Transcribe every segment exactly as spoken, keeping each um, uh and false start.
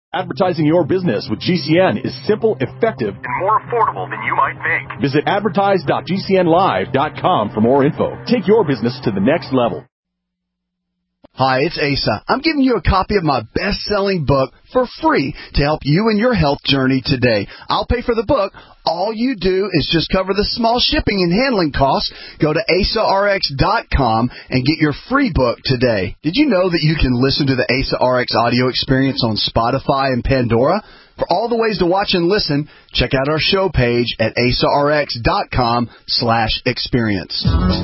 Advertising your business with G C N is simple, effective, and more affordable than you might think. Visit advertise dot g c n live dot com for more info. Take your business to the next level. Hi, it's Asa. I'm giving you a copy of my best-selling book for free to help you in your health journey today. I'll pay for the book. All you do is just cover the small shipping and handling costs. Go to asa r x dot com and get your free book today. Did you know that you can listen to the Asa R X audio experience on Spotify and Pandora? For all the ways to watch and listen, check out our show page at asa r x dot com slash experience.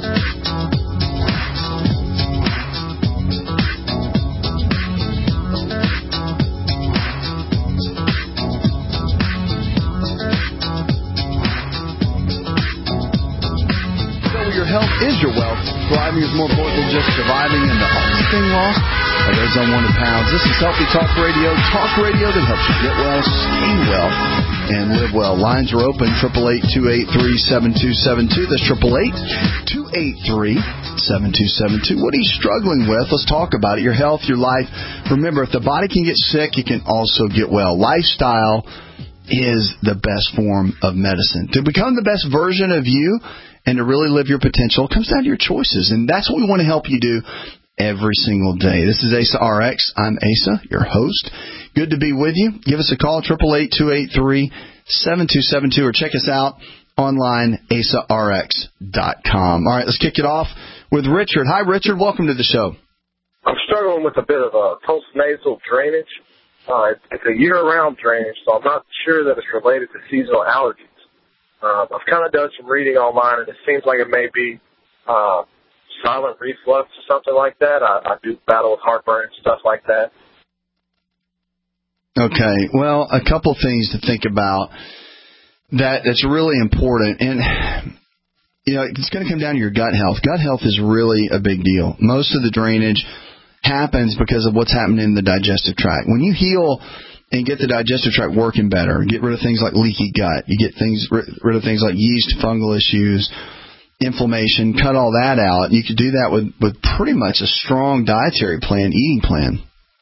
Health is your wealth. Thriving is more important than just surviving, and the only thing lost are those unwanted pounds. This is Healthy Talk Radio, talk radio that helps you get well, stay well, and live well. Lines are open, eight eight eight, two eight three, seven two seven two. That's eight eight eight, two eight three, seven two seven two. What are you struggling with? Let's talk about it. Your health, your life. Remember, if the body can get sick, it can also get well. Lifestyle is the best form of medicine. To become the best version of you and to really live your potential, it comes down to your choices. And that's what we want to help you do every single day. This is Asa R X. I'm Asa, your host. Good to be with you. Give us a call, eight eight eight, two eight three, seven two seven two, or check us out online, asa r x dot com. All right, let's kick it off with Richard. Hi, Richard. Welcome to the show. I'm struggling with a bit of a postnasal drainage. Uh, it's, it's a year-round drainage, so I'm not sure that it's related to seasonal allergies. Uh, I've kind of done some reading online, and it seems like it may be uh, silent reflux or something like that. I, I do battle with heartburn and stuff like that. Okay, well, a couple things to think about that that's really important. And, you know, it's going to come down to your gut health. Gut health is really a big deal. Most of the drainage happens because of what's happening in the digestive tract. When you heal and get the digestive tract working better, get rid of things like leaky gut, you get things rid of things like yeast, fungal issues, inflammation, cut all that out. You could do that with, with pretty much a strong dietary plan, eating plan.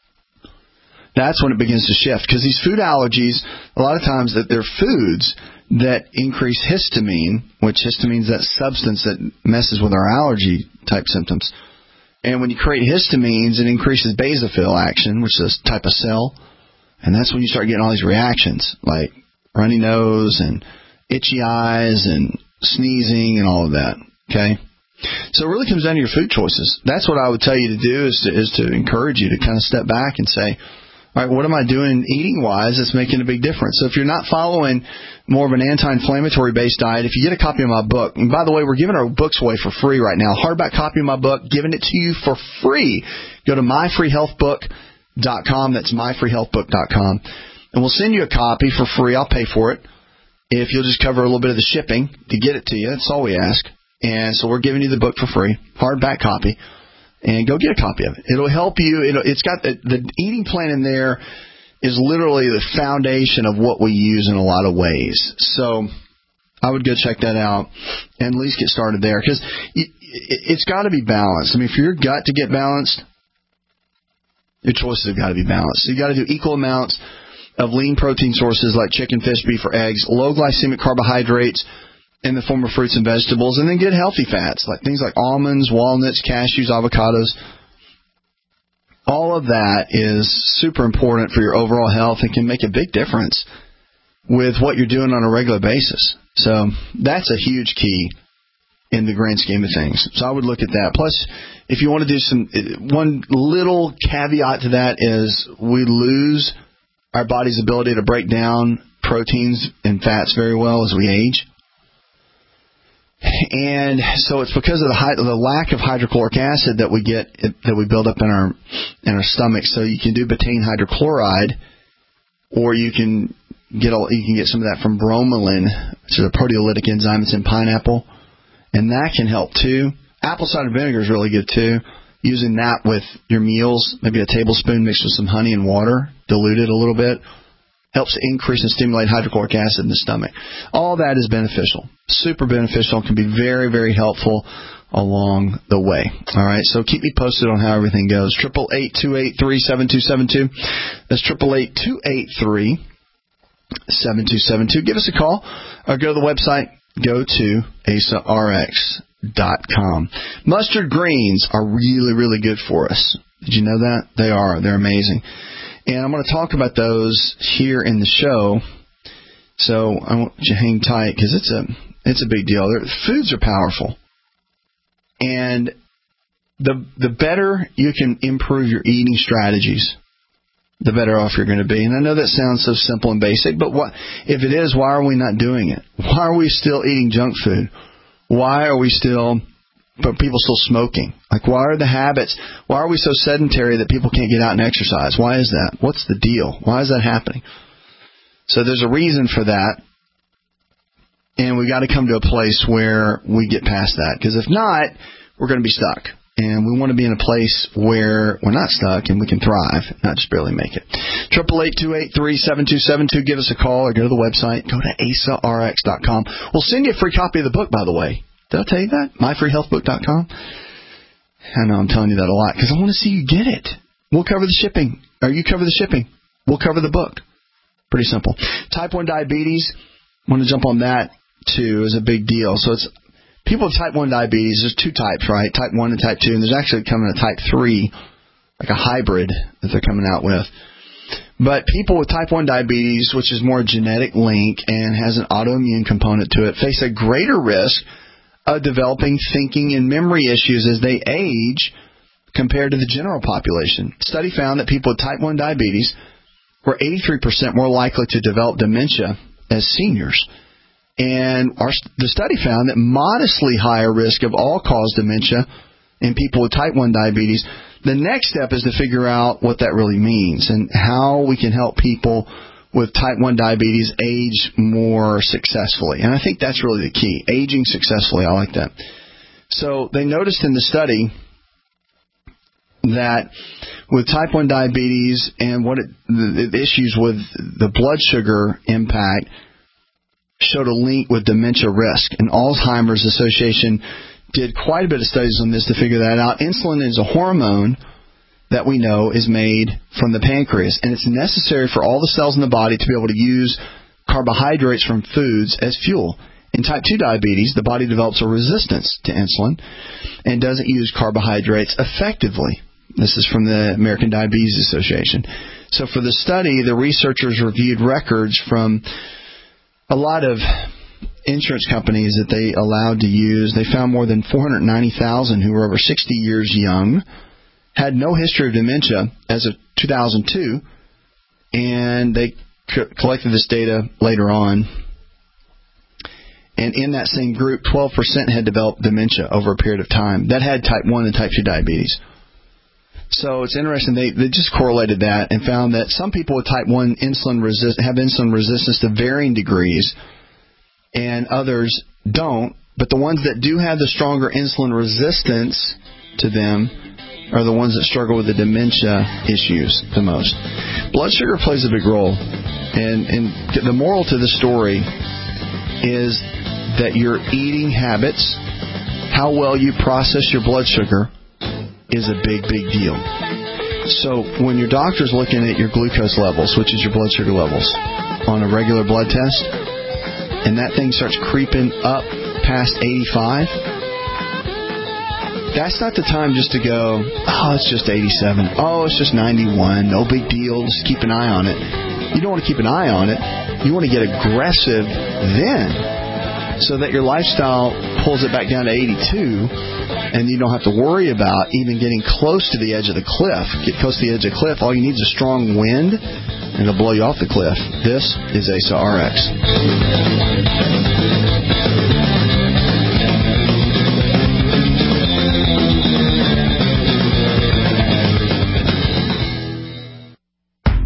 That's when it begins to shift, because these food allergies, a lot of times that they're foods that increase histamine, which histamine is that substance that messes with our allergy type symptoms. And when you create histamines, it increases basophil action, which is a type of cell. And that's when you start getting all these reactions, like runny nose and itchy eyes and sneezing and all of that, okay? So it really comes down to your food choices. That's what I would tell you to do, is to, is to encourage you to kind of step back and say, all right, what am I doing eating-wise that's making a big difference? So if you're not following more of an anti-inflammatory-based diet, if you get a copy of my book, and by the way, we're giving our books away for free right now, hardback copy of my book, giving it to you for free. Go to my free health book dot com. That's my free health book dot com. And we'll send you a copy for free. I'll pay for it if you'll just cover a little bit of the shipping to get it to you. That's all we ask. And so we're giving you the book for free, hardback copy. And go get a copy of it. It'll help you. It'll, it's got the, the eating plan in there is literally the foundation of what we use in a lot of ways. So I would go check that out and at least get started there, because it, it, it's got to be balanced. I mean, for your gut to get balanced, your choices have got to be balanced. So you got to do equal amounts of lean protein sources like chicken, fish, beef, or eggs, low glycemic carbohydrates in the form of fruits and vegetables, and then good healthy fats like things like almonds, walnuts, cashews, avocados. All of that is super important for your overall health and can make a big difference with what you're doing on a regular basis. So that's a huge key in the grand scheme of things. So I would look at that. Plus, if you want to do some, one little caveat to that is we lose our body's ability to break down proteins and fats very well as we age. And so it's because of the, high, the lack of hydrochloric acid that we get, that we build up in our in our stomach. So you can do betaine hydrochloride, or you can get a, you can get some of that from bromelain, which is a proteolytic enzyme. It's in pineapple, and that can help too. Apple cider vinegar is really good too. Using that with your meals, maybe a tablespoon mixed with some honey and water, diluted a little bit. helps increase and stimulate hydrochloric acid in the stomach. All that is beneficial, super beneficial, can be very, very helpful along the way. All right, so keep me posted on how everything goes. eight eight eight, two eight three, seven two seven two. That's eight eight eight, two eight three, seven two seven two. Give us a call or go to the website. Go to asa r x dot com. Mustard greens are really, really good for us. Did you know that? They are. They're amazing. And I'm going to talk about those here in the show. So I want you to hang tight because it's a, it's a big deal. They're, foods are powerful. And the the better you can improve your eating strategies, the better off you're going to be. And I know that sounds so simple and basic, but what if it is, why are we not doing it? Why are we still eating junk food? Why are we still, but people still smoking? Like, why are the habits, why are we so sedentary that people can't get out and exercise? Why is that? What's the deal? Why is that happening? So there's a reason for that. And we got to come to a place where we get past that. Because if not, we're going to be stuck. And we want to be in a place where we're not stuck and we can thrive, not just barely make it. eight eight eight, two eight three, seven two seven two. Give us a call or go to the website. Go to asa r x dot com. We'll send you a free copy of the book, by the way. Did I tell you that? my free health book dot com. I know I'm telling you that a lot because I want to see you get it. We'll cover the shipping. Or you cover the shipping. We'll cover the book. Pretty simple. Type one diabetes. I want to jump on that, too, is a big deal. So it's people with type one diabetes, there's two types, right? Type one and type two, and there's actually coming a type three, like a hybrid that they're coming out with. But people with type one diabetes, which is more a genetic link and has an autoimmune component to it, face a greater risk of developing thinking and memory issues as they age compared to the general population. The study found that people with type one diabetes were eighty-three percent more likely to develop dementia as seniors. And our, the study found that modestly higher risk of all-cause dementia in people with type one diabetes. The next step is to figure out what that really means and how we can help people with type one diabetes age more successfully. And I think that's really the key, aging successfully. I like that. So they noticed in the study that with type one diabetes and what it, the, the issues with the blood sugar impact showed a link with dementia risk. And Alzheimer's Association did quite a bit of studies on this to figure that out. Insulin is a hormone that we know is made from the pancreas, and it's necessary for all the cells in the body to be able to use carbohydrates from foods as fuel. In type two diabetes, the body develops a resistance to insulin and doesn't use carbohydrates effectively. This is from the American Diabetes Association. So for the study, the researchers reviewed records from a lot of insurance companies that they allowed to use. They found more than four hundred ninety thousand who were over sixty years young, had no history of dementia as of two thousand two, and they c- collected this data later on. And in that same group, twelve percent had developed dementia over a period of time. That had type one and type two diabetes. So it's interesting. They, they just correlated that and found that some people with type one insulin resist, have insulin resistance to varying degrees, and others don't. But the ones that do have the stronger insulin resistance to them are the ones that struggle with the dementia issues the most. Blood sugar plays a big role. And, and the moral to the story is that your eating habits, how well you process your blood sugar, is a big, big deal. So when your doctor's looking at your glucose levels, which is your blood sugar levels, on a regular blood test, and that thing starts creeping up past eighty-five, that's not the time just to go, oh, it's just eighty-seven. Oh, it's just ninety-one. No big deal. Just keep an eye on it. You don't want to keep an eye on it. You want to get aggressive then, so that your lifestyle pulls it back down to eighty-two, and you don't have to worry about even getting close to the edge of the cliff. Get close to the edge of the cliff. All you need is a strong wind, and it'll blow you off the cliff. This is Asa R X. Health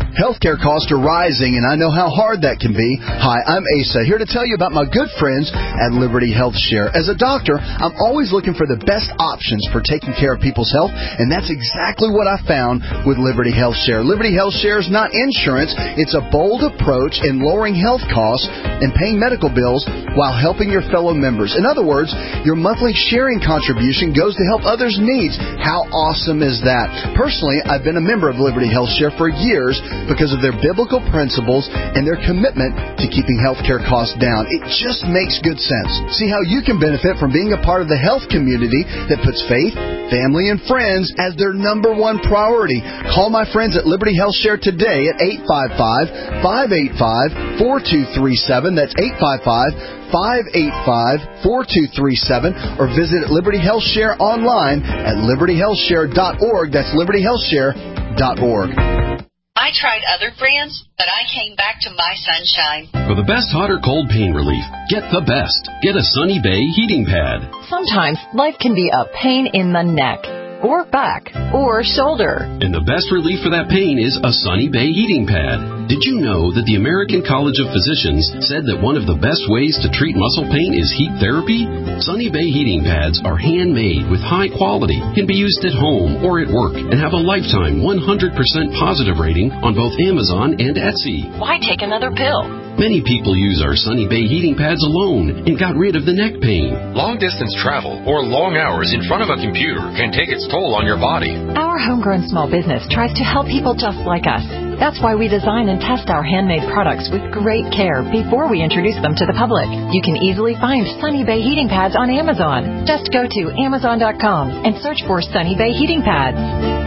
healthcare costs are rising, and I know how hard that can be. Hi, I'm Asa, here to tell you about my good friends at Liberty Health Share. As a doctor, I'm always looking for the best options for taking care of people's health, and that's exactly what I found with Liberty Health Share. Liberty Health Share is not insurance. It's a bold approach in lowering health costs and paying medical bills while helping your fellow members. In other words, your monthly sharing contribution goes to help others' needs. How awesome is that? Personally, I've been a member of Liberty Health Share for years because of their biblical principles and their commitment to keeping healthcare costs down. It just makes good sense. See how you can benefit from being a part of the health community that puts faith, family, and friends as their number one priority. Call my friends at Liberty Health Share today at eight five five, five eight five, four two three seven. That's eight five five, five eight five, four two three seven, or visit Liberty Health Share online at liberty health share dot org. That's liberty health share dot org. I tried other brands, but I came back to My Sunshine. For the best hot or cold pain relief, get the best. Get a Sunny Bay heating pad. Sometimes life can be a pain in the neck, or back, or shoulder. And the best relief for that pain is a Sunny Bay heating pad. Did you know that the American College of Physicians said that one of the best ways to treat muscle pain is heat therapy? Sunny Bay heating pads are handmade with high quality, can be used at home or at work, and have a lifetime one hundred percent positive rating on both Amazon and Etsy. Why take another pill? Many people use our Sunny Bay heating pads alone and got rid of the neck pain. Long-distance travel or long hours in front of a computer can take its toll on your body. Our homegrown small business tries to help people just like us. That's why we design and test our handmade products with great care before we introduce them to the public. You can easily find Sunny Bay heating pads on Amazon. Just go to amazon dot com and search for Sunny Bay heating pads.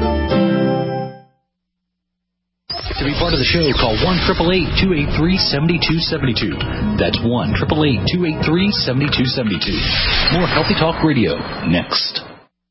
To be part of the show, call one eight eight eight, two eight three, seven two seven two. That's one eight eight eight, two eight three, seven two seven two. More Healthy Talk Radio next.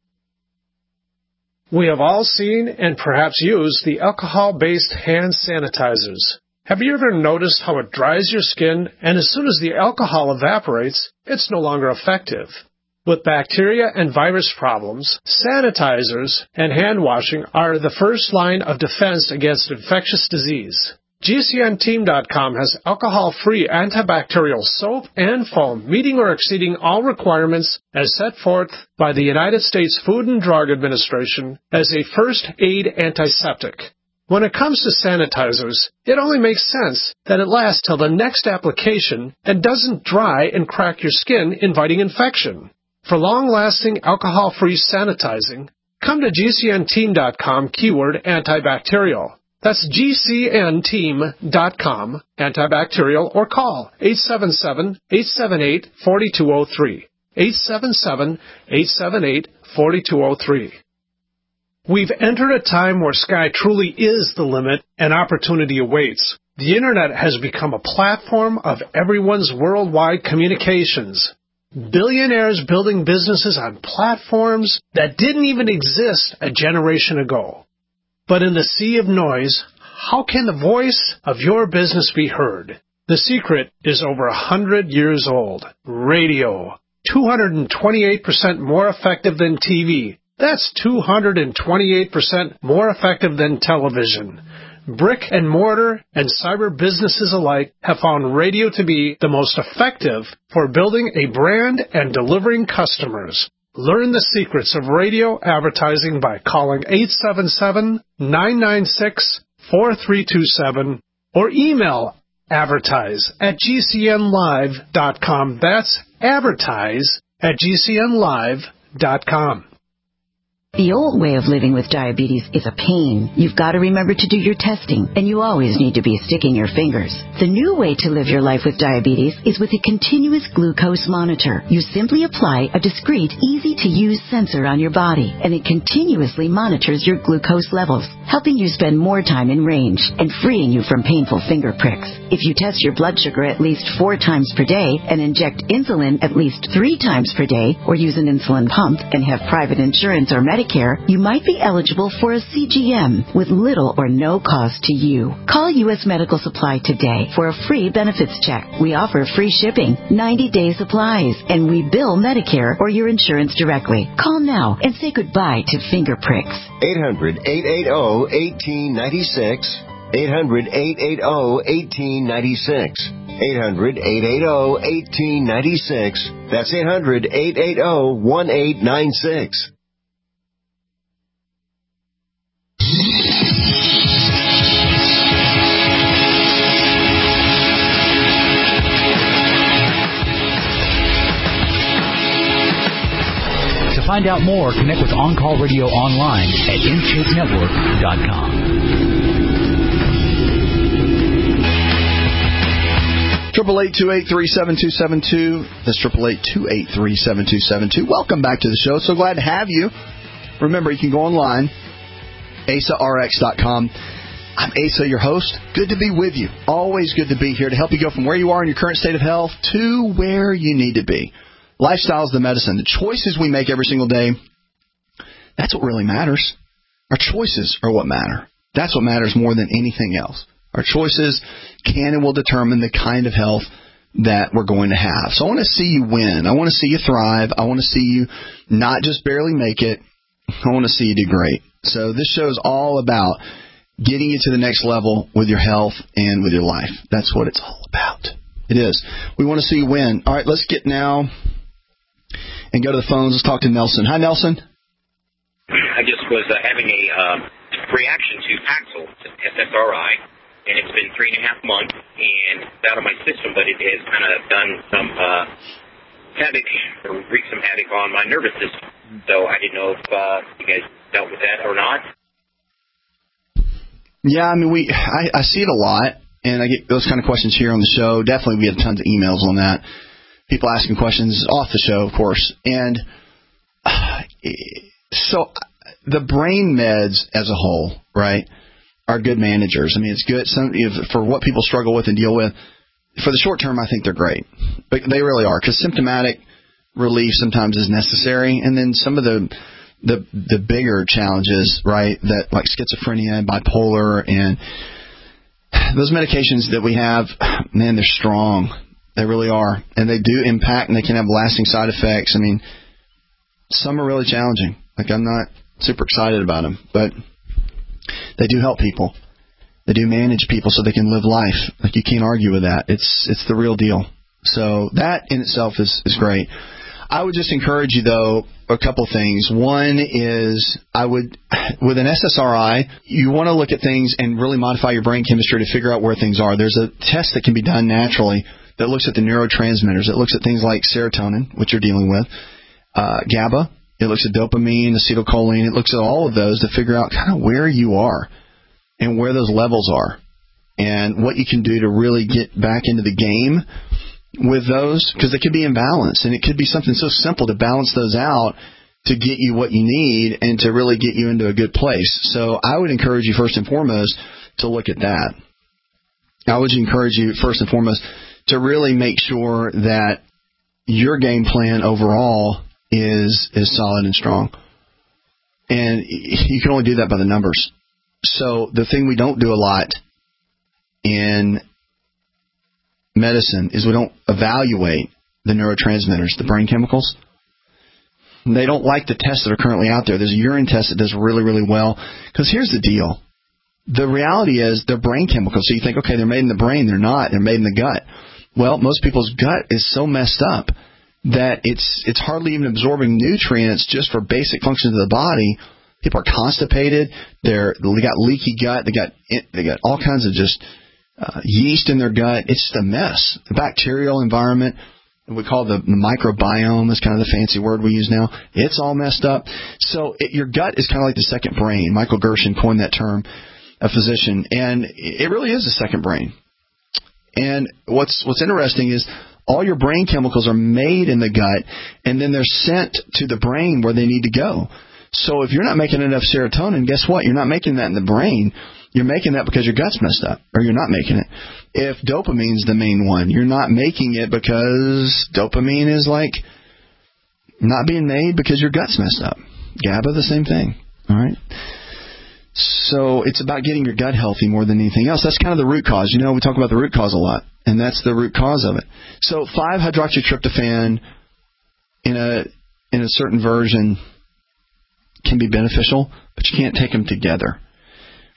We have all seen and perhaps used the alcohol-based hand sanitizers. Have you ever noticed how it dries your skin, and as soon as the alcohol evaporates, it's no longer effective? With bacteria and virus problems, sanitizers and hand washing are the first line of defense against infectious disease. G C N team dot com has alcohol-free antibacterial soap and foam, meeting or exceeding all requirements as set forth by the United States Food and Drug Administration as a first-aid antiseptic. When it comes to sanitizers, it only makes sense that it lasts till the next application and doesn't dry and crack your skin, inviting infection. For long-lasting alcohol-free sanitizing, come to G C N team dot com keyword antibacterial. That's G C N team dot com, antibacterial, or call eight seven seven, eight seven eight, four two zero three, eight seven seven, eight seven eight, four two zero three. We've entered a time where sky truly is the limit and opportunity awaits. The Internet has become a platform of everyone's worldwide communications. Billionaires building businesses on platforms that didn't even exist a generation ago. But in the sea of noise, how can the voice of your business be heard? The secret is over a hundred years old. Radio. two hundred twenty-eight percent more effective than T V. That's two hundred twenty-eight percent more effective than television. Brick and mortar and cyber businesses alike have found radio to be the most effective for building a brand and delivering customers. Learn the secrets of radio advertising by calling eight seven seven, nine nine six, four three two seven or email advertise at G C N live dot com. That's advertise at G C N live dot com. The old way of living with diabetes is a pain. You've got to remember to do your testing, and you always need to be sticking your fingers. The new way to live your life with diabetes is with a continuous glucose monitor. You simply apply a discreet, easy-to-use sensor on your body, and it continuously monitors your glucose levels, helping you spend more time in range and freeing you from painful finger pricks. If you test your blood sugar at least four times per day and inject insulin at least three times per day, or use an insulin pump and have private insurance or Medicare, you might be eligible for a C G M with little or no cost to you. Call U S Medical Supply today for a free benefits check. We offer free shipping, ninety-day supplies, and we bill Medicare or your insurance directly. Call now and say goodbye to finger pricks. eight hundred, eight eight zero, one eight nine six. eight hundred, eight eight zero, one eight nine six. eight hundred, eight eight zero, one eight nine six. That's eight hundred, eight eight zero, one eight nine six. To find out more, connect with On Call Radio online at in shape network dot com. Triple eight two eight three seven two seven two. That's triple eight two eight three seven two seven two. Welcome back to the show. So glad to have you. Remember, you can go online, asa r x dot com. I'm Asa, your host. Good to be with you. Always good to be here to help you go from where you are in your current state of health to where you need to be. Lifestyle is the medicine. The choices we make every single day, that's what really matters. Our choices are what matter. That's what matters more than anything else. Our choices can and will determine the kind of health that we're going to have. So I want to see you win. I want to see you thrive. I want to see you not just barely make it. I want to see you do great. So this show is all about getting you to the next level with your health and with your life. That's what it's all about. It is. We want to see you win. All right, let's get now and go to the phones. Let's talk to Nelson. Hi, Nelson. I just was uh, having a uh, reaction to Paxil, S S R I, and it's been three and a half months, and it's out of my system, but it has kind of done some uh, havoc, or wreaked some havoc on my nervous system. So I didn't know if uh, you guys dealt with that or not. Yeah, I mean, we I, I see it a lot, and I get those kind of questions here on the show. Definitely, we have tons of emails on that. People asking questions off the show, of course. And uh, so the brain meds as a whole, right, are good managers. I mean, it's good some, you know, for what people struggle with and deal with. For the short term, I think they're great. But they really are, because symptomatic relief sometimes is necessary. And then some of the the the bigger challenges, right, that like schizophrenia and bipolar and those medications that we have, man, they're strong. They really are. And they do impact, and they can have lasting side effects. I mean, some are really challenging. Like, I'm not super excited about them, but they do help people. They do manage people so they can live life. Like, you can't argue with that. It's it's the real deal. So that in itself is, is great. I would just encourage you, though, a couple things. One is I would, with an S S R I, you want to look at things and really modify your brain chemistry to figure out where things are. There's a test that can be done naturally that looks at the neurotransmitters. It looks at things like serotonin, which you're dealing with, uh, GABA. It looks at dopamine, acetylcholine. It looks at all of those to figure out kind of where you are and where those levels are and what you can do to really get back into the game with those, because they could be imbalanced, and it could be something so simple to balance those out to get you what you need and to really get you into a good place. So I would encourage you first and foremost to look at that. I would encourage you first and foremost to really make sure that your game plan overall is is solid and strong. And you can only do that by the numbers. So the thing we don't do a lot in medicine is we don't evaluate the neurotransmitters, the brain chemicals. They don't like the tests that are currently out there. There's a urine test that does really, really well. Because here's the deal. The reality is they're brain chemicals. So you think, okay, they're made in the brain. They're not. They're made in the gut. Well, most people's gut is so messed up that it's it's hardly even absorbing nutrients just for basic functions of the body. People are constipated. They're they got leaky gut. They got they got all kinds of just uh, yeast in their gut. It's just a mess. The bacterial environment, we call the, the microbiome, is kind of the fancy word we use now. It's all messed up. So it, your gut is kind of like the second brain. Michael Gershon coined that term, a physician, and it really is a second brain. And what's what's interesting is all your brain chemicals are made in the gut, and then they're sent to the brain where they need to go. So if you're not making enough serotonin, guess what? You're not making that in the brain. You're making that because your gut's messed up, or you're not making it. If dopamine's the main one, you're not making it because dopamine is like not being made because your gut's messed up. GABA, the same thing. All right? So it's about getting your gut healthy more than anything else. That's kind of the root cause. You know, we talk about the root cause a lot, and that's the root cause of it. So five hydroxytryptophan in a in a certain version can be beneficial, but you can't take them together.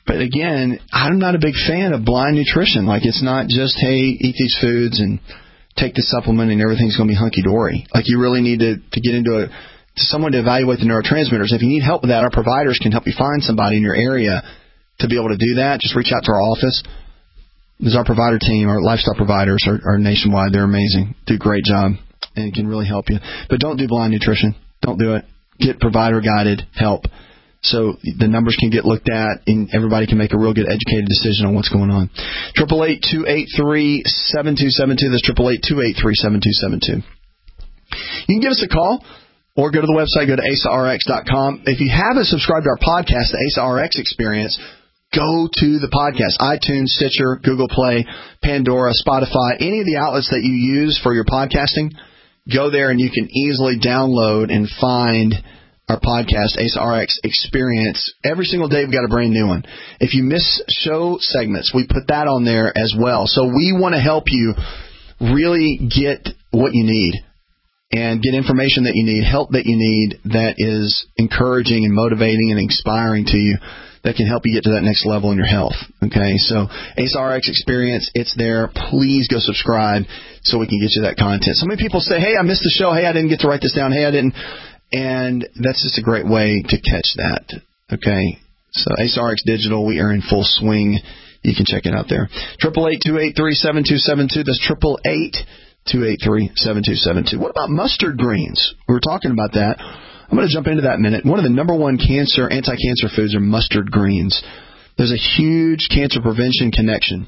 But again, I'm not a big fan of blind nutrition. Like, it's not just, hey, eat these foods and take the supplement and everything's going to be hunky-dory. Like, you really need to, to get into a, to someone to evaluate the neurotransmitters. If you need help with that, our providers can help you find somebody in your area to be able to do that. Just reach out to our office. There's our provider team. Our lifestyle providers are, are nationwide. They're amazing. Do a great job and can really help you. But don't do blind nutrition. Don't do it. Get provider-guided help so the numbers can get looked at and everybody can make a real good educated decision on what's going on. eight eight eight, two eight three, seven two seven two. That's eight eight eight, two eight three, seven two seven two. You can give us a call or go to the website, go to A S A R X dot com. If you haven't subscribed to our podcast, the A S A R X Experience, go to the podcast, iTunes, Stitcher, Google Play, Pandora, Spotify, any of the outlets that you use for your podcasting. Go there and you can easily download and find our podcast, A S A R X Experience. Every single day we've got a brand new one. If you miss show segments, we put that on there as well. So we want to help you really get what you need and get information that you need, help that you need that is encouraging and motivating and inspiring to you, that can help you get to that next level in your health. Okay, so A S A R X Experience, it's there. Please go subscribe so we can get you that content. So many people say, hey, I missed the show. Hey, I didn't get to write this down. Hey, I didn't. And that's just a great way to catch that. Okay, so A S A R X Digital, we are in full swing. You can check it out there. eight eight eight, two eight three, seven two seven two. That's eight eight eight, two eight three, seven two seven two. What about mustard greens? We were talking about that. I'm going to jump into that in a minute. One of the number one cancer, anti-cancer foods are mustard greens. There's a huge cancer prevention connection.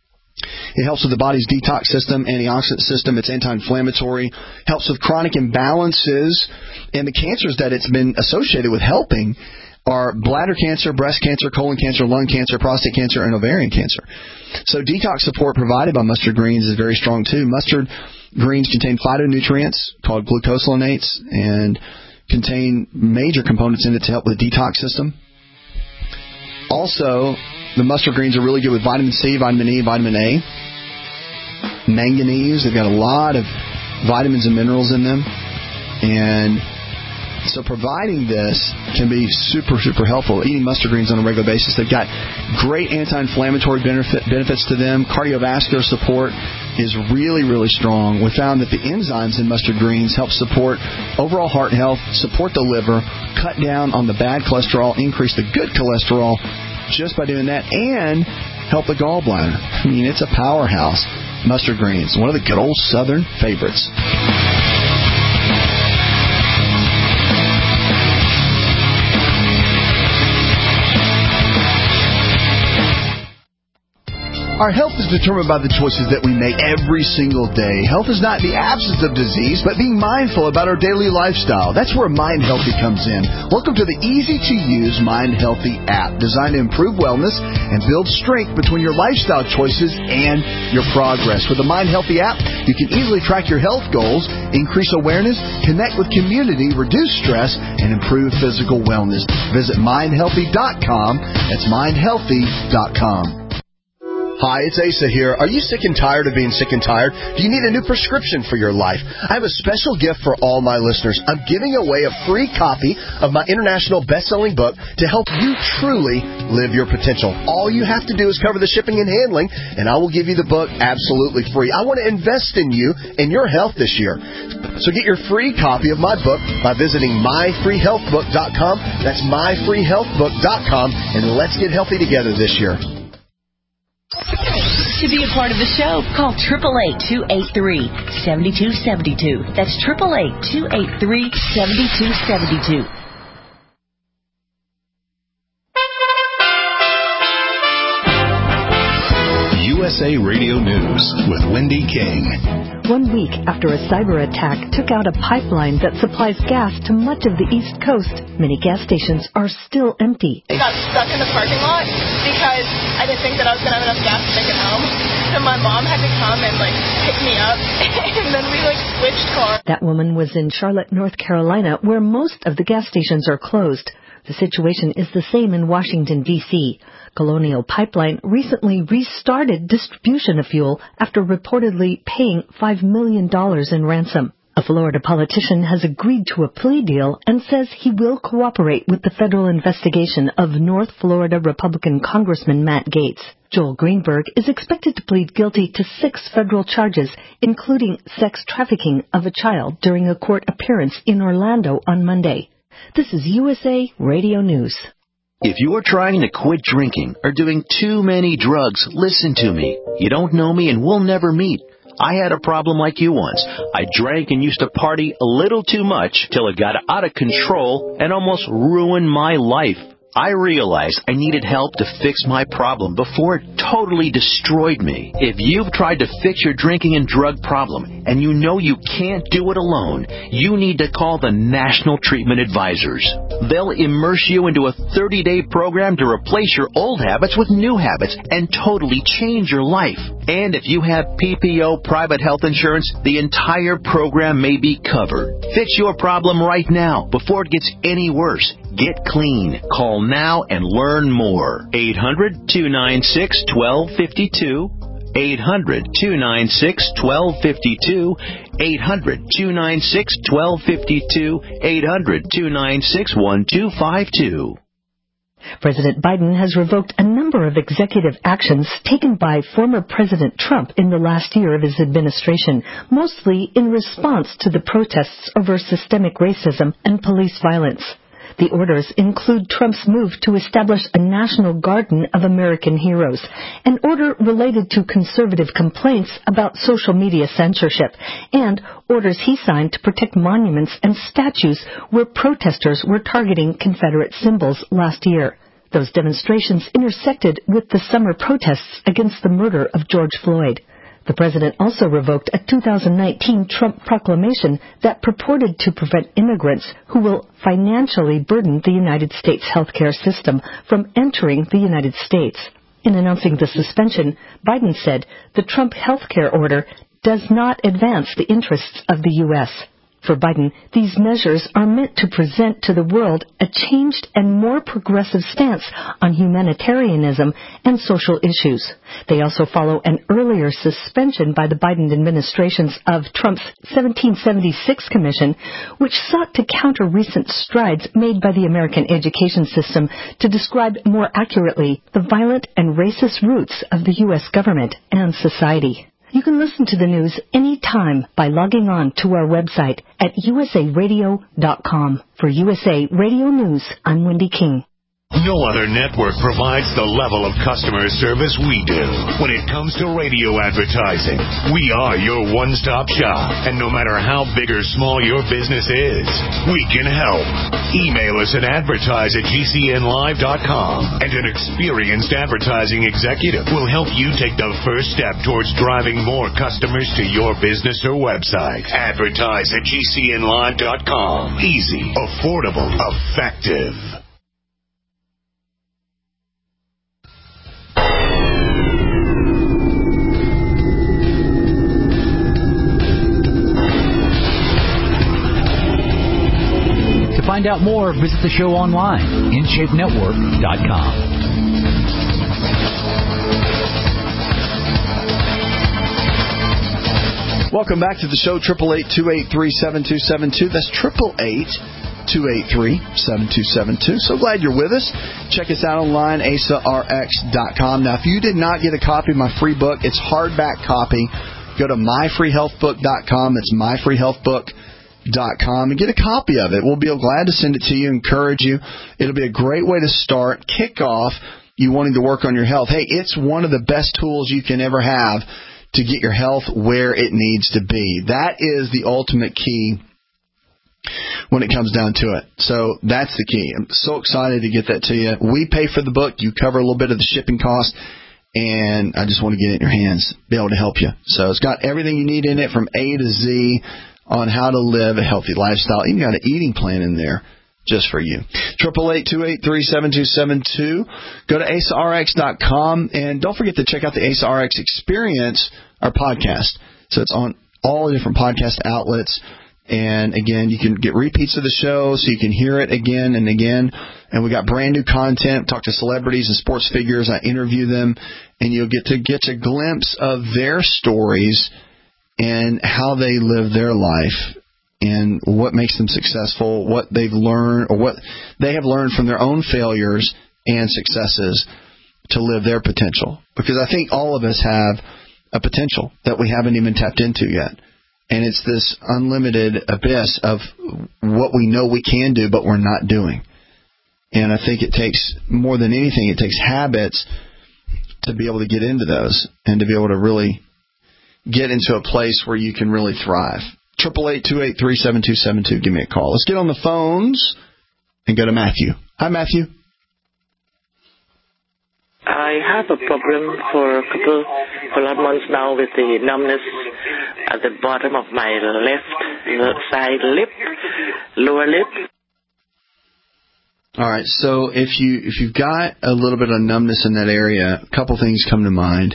It helps with the body's detox system, antioxidant system. It's anti-inflammatory. Helps with chronic imbalances. And the cancers that it's been associated with helping are bladder cancer, breast cancer, colon cancer, lung cancer, prostate cancer, and ovarian cancer. So detox support provided by mustard greens is very strong too. Mustard greens contain phytonutrients called glucosinolates and contain major components in it to help with the detox system. Also, the mustard greens are really good with vitamin C, vitamin E, vitamin A, manganese. They've got a lot of vitamins and minerals in them. And so providing this can be super, super helpful. Eating mustard greens on a regular basis, they've got great anti-inflammatory benefit, benefits to them. Cardiovascular support is really, really strong. We found that the enzymes in mustard greens help support overall heart health, support the liver, cut down on the bad cholesterol, increase the good cholesterol just by doing that, and help the gallbladder. I mean, it's a powerhouse. Mustard greens, one of the good old Southern favorites. Our health is determined by the choices that we make every single day. Health is not the absence of disease, but being mindful about our daily lifestyle. That's where Mind Healthy comes in. Welcome to the easy-to-use Mind Healthy app, designed to improve wellness and build strength between your lifestyle choices and your progress. With the Mind Healthy app, you can easily track your health goals, increase awareness, connect with community, reduce stress, and improve physical wellness. Visit mind healthy dot com. That's mind healthy dot com. Hi, it's Asa here. Are you sick and tired of being sick and tired? Do you need a new prescription for your life? I have a special gift for all my listeners. I'm giving away a free copy of my international best-selling book to help you truly live your potential. All you have to do is cover the shipping and handling, and I will give you the book absolutely free. I want to invest in you and your health this year. So get your free copy of my book by visiting my free health book dot com. That's my free health book dot com, and let's get healthy together this year. To be a part of the show, call eight eight eight, two eight three, seven two seven two. That's eight eight eight, two eight three, seven two seven two. U S A Radio News with Wendy King. One week after a cyber attack took out a pipeline that supplies gas to much of the East Coast, many gas stations are still empty. I got stuck in the parking lot because I didn't think that I was going to have enough gas to make it home. So my mom had to come and, like, pick me up, and then we, like, switched cars. That woman was in Charlotte, North Carolina, where most of the gas stations are closed. The situation is the same in Washington, D C Colonial Pipeline recently restarted distribution of fuel after reportedly paying five million dollars in ransom. A Florida politician has agreed to a plea deal and says he will cooperate with the federal investigation of North Florida Republican Congressman Matt Gaetz. Joel Greenberg is expected to plead guilty to six federal charges, including sex trafficking of a child during a court appearance in Orlando on Monday. This is U S A Radio News. If you're trying to quit drinking or doing too many drugs, listen to me. You don't know me and we'll never meet. I had a problem like you once. I drank and used to party a little too much till it got out of control and almost ruined my life. I realized I needed help to fix my problem before it totally destroyed me. If you've tried to fix your drinking and drug problem and you know you can't do it alone, you need to call the National Treatment Advisors. They'll immerse you into a thirty-day program to replace your old habits with new habits and totally change your life. And if you have P P O private health insurance, the entire program may be covered. Fix your problem right now before it gets any worse. Get clean. Call now and learn more. eight hundred, two nine six, one two five two. eight hundred, two nine six, one two five two. eight hundred, two nine six, one two five two. eight hundred, two nine six, one two five two. President Biden has revoked a number of executive actions taken by former President Trump in the last year of his administration, mostly in response to the protests over systemic racism and police violence. The orders include Trump's move to establish a National Garden of American Heroes, an order related to conservative complaints about social media censorship, and orders he signed to protect monuments and statues where protesters were targeting Confederate symbols last year. Those demonstrations intersected with the summer protests against the murder of George Floyd. The president also revoked a two thousand nineteen Trump proclamation that purported to prevent immigrants who will financially burden the United States healthcare system from entering the United States. In announcing the suspension, Biden said the Trump healthcare order does not advance the interests of the U S For Biden, these measures are meant to present to the world a changed and more progressive stance on humanitarianism and social issues. They also follow an earlier suspension by the Biden administrations of Trump's seventeen seventy-six Commission, which sought to counter recent strides made by the American education system to describe more accurately the violent and racist roots of the U S government and society. You can listen to the news anytime by logging on to our website at U S A radio dot com. For U S A Radio News, I'm Wendy King. No other network provides the level of customer service we do. When it comes to radio advertising, we are your one-stop shop. And no matter how big or small your business is, we can help. Email us at advertise at G C N live dot com, and an experienced advertising executive will help you take the first step towards driving more customers to your business or website. Advertise at G C N live dot com. Easy, affordable, effective. To find out more, visit the show online, in shape network dot com. Welcome back to the show, eight eight eight, two eight three, seven two seven two. That's eight eight eight, two eight three, seven two seven two. So glad you're with us. Check us out online, A S A R X dot com. Now, if you did not get a copy of my free book, it's hardback copy. Go to my free health book dot com. It's my free health book dot com and get a copy of it. We'll be glad to send it to you, encourage you. It'll be a great way to start, kick off you wanting to work on your health. Hey, it's one of the best tools you can ever have to get your health where it needs to be. That is the ultimate key when it comes down to it. So that's the key. I'm so excited to get that to you. We pay for the book. You cover a little bit of the shipping cost, and I just want to get it in your hands, be able to help you. So it's got everything you need in it from A to Z on how to live a healthy lifestyle. Even got an eating plan in there just for you. eight eight eight, two eight three, seven two seven two. Go to A S A R X dot com, and don't forget to check out the A S A R X Experience, our podcast. So it's on all the different podcast outlets. And, again, you can get repeats of the show so you can hear it again and again. And we got brand new content. Talk to celebrities and sports figures. I interview them, and you'll get to get a glimpse of their stories and how they live their life and what makes them successful, what they've learned, or what they have learned from their own failures and successes to live their potential. Because I think all of us have a potential that we haven't even tapped into yet. And it's this unlimited abyss of what we know we can do, but we're not doing. And I think it takes, more than anything, it takes habits to be able to get into those and to be able to really get into a place where you can really thrive. eight eight eight, two eight three, seven two seven two. Give me a call. Let's get on the phones and go to Matthew. Hi, Matthew. I have a problem for a couple of months now with the numbness at the bottom of my left side lip, lower lip. All right, so if you if you've got a little bit of numbness in that area, a couple things come to mind.